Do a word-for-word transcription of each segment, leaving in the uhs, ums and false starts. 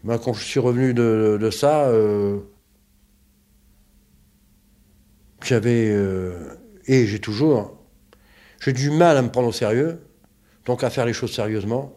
Ben, quand je suis revenu de, de ça, euh, j'avais, euh, et j'ai toujours, j'ai du mal à me prendre au sérieux, donc à faire les choses sérieusement.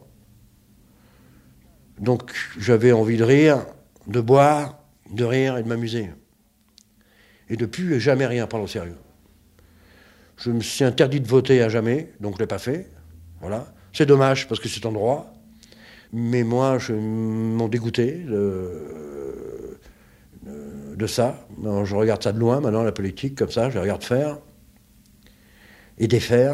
Donc j'avais envie de rire, de boire, de rire et de m'amuser. Et de plus jamais rien prendre au sérieux. Je me suis interdit de voter à jamais, donc je ne l'ai pas fait. Voilà. C'est dommage parce que c'est en droit. Mais moi, je m'en dégoûtais de, de, de ça. Alors, je regarde ça de loin maintenant, la politique, comme ça, je la regarde faire et défaire.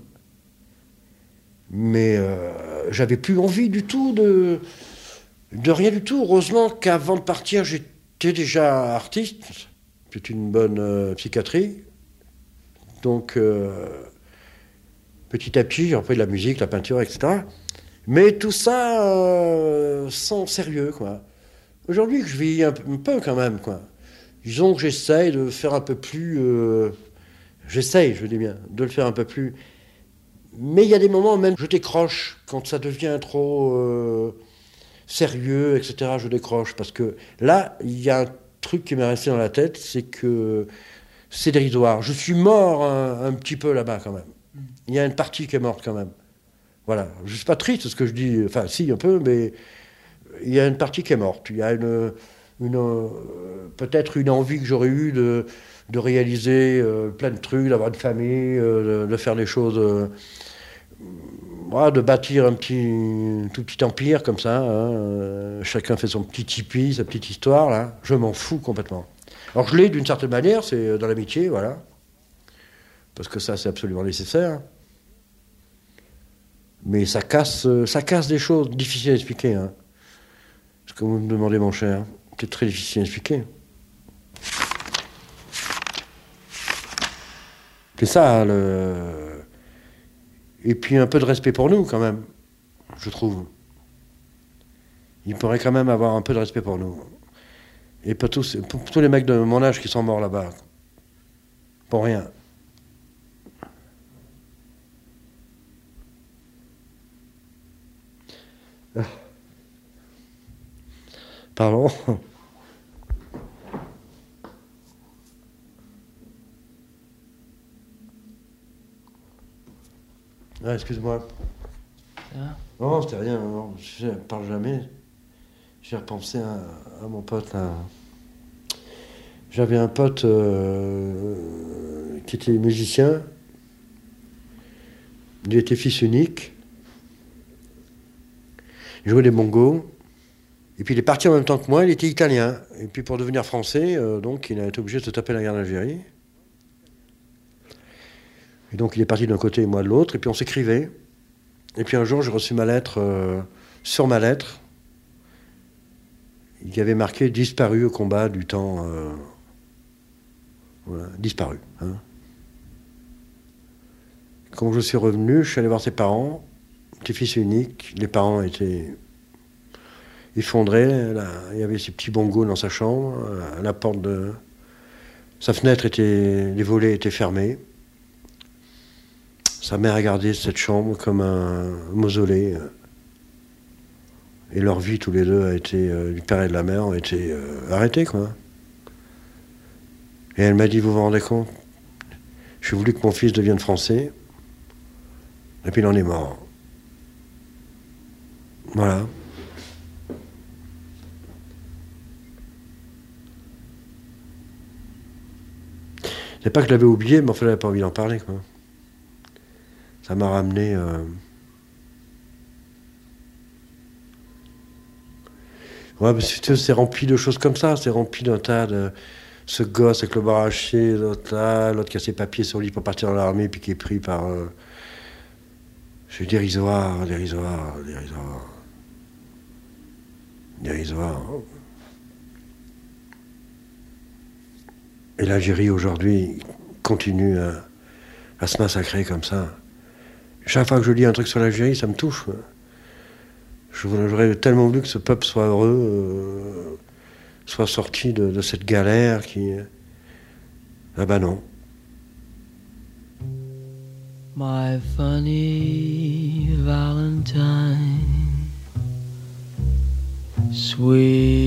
Mais euh, j'avais plus envie du tout de, de rien du tout. Heureusement qu'avant de partir, j'étais déjà artiste. C'est une bonne euh, psychiatrie. Donc, euh, petit à petit, j'ai repris de la musique, la peinture, et cetera. Mais tout ça euh, sans sérieux, quoi. Aujourd'hui, je vis un peu quand même, quoi. Disons que j'essaye de faire un peu plus... Euh, j'essaye, je dis bien, de le faire un peu plus... Mais il y a des moments où même je décroche, quand ça devient trop euh, sérieux, et cetera, je décroche. Parce que là, il y a un truc qui m'est resté dans la tête, c'est que c'est dérisoire. Je suis mort un, un petit peu là-bas, quand même. Il y a une partie qui est morte, quand même. Voilà. Je ne suis pas triste, ce que je dis. Enfin, si, un peu, mais il y a une partie qui est morte. Il y a une, une, euh, peut-être une envie que j'aurais eue de, de réaliser euh, plein de trucs, d'avoir une famille, euh, de, de faire des choses... Euh, voilà, de bâtir un petit, tout petit empire, comme ça. Hein, euh, chacun fait son petit tipi, sa petite histoire, là. Je m'en fous complètement. Alors, je l'ai d'une certaine manière, c'est dans l'amitié, voilà. Parce que ça, c'est absolument nécessaire. Mais ça casse, ça casse des choses difficiles à expliquer. Hein. Ce que vous me demandez, mon cher, c'est très difficile à expliquer. C'est ça, le... Et puis un peu de respect pour nous, quand même, je trouve. Il pourrait quand même avoir un peu de respect pour nous. Et pour tous, pour tous les mecs de mon âge qui sont morts là-bas. Pour rien. Pardon. Ah, excuse-moi. Ah. Non, c'était rien. Non, je ne parle jamais. J'ai repensé à, à mon pote, là. J'avais un pote euh, qui était musicien. Il était fils unique. Il jouait des bongos. Et puis il est parti en même temps que moi, il était italien. Et puis pour devenir français, euh, donc il a été obligé de se taper la guerre d'Algérie. Et donc il est parti d'un côté et moi de l'autre, et puis on s'écrivait. Et puis un jour j'ai reçu ma lettre, euh, sur ma lettre, il y avait marqué « Disparu au combat du temps euh, ». Voilà, disparu. Hein. Quand je suis revenu, je suis allé voir ses parents, petit fils unique, les parents étaient effondrés, là, il y avait ces petits bongos dans sa chambre, la porte de... Sa fenêtre était... les volets étaient fermés. Sa mère a gardé cette chambre comme un mausolée. Et leur vie, tous les deux, a été, euh, du père et de la mère, ont été euh, arrêtés, quoi. Et elle m'a dit, vous vous rendez compte? J'ai voulu que mon fils devienne français, et puis il en est mort. Voilà. C'est pas que je l'avais oublié, mais enfin, j'avais pas envie d'en parler, quoi. Ça m'a ramené... Euh... Ouais, c'est rempli de choses comme ça, c'est rempli d'un tas de... Ce gosse avec le bras arraché, l'autre là, l'autre qui a ses papiers sur lui pour partir dans l'armée, puis qui est pris par... Euh... C'est dérisoire, dérisoire, dérisoire. Dérisoire. Et l'Algérie, aujourd'hui, continue à, à se massacrer comme ça. Chaque fois que je lis un truc sur l'Algérie, ça me touche. J'aurais tellement voulu que ce peuple soit heureux, euh, soit sorti de, de cette galère qui... Ah ben non. My funny Valentine, sweet.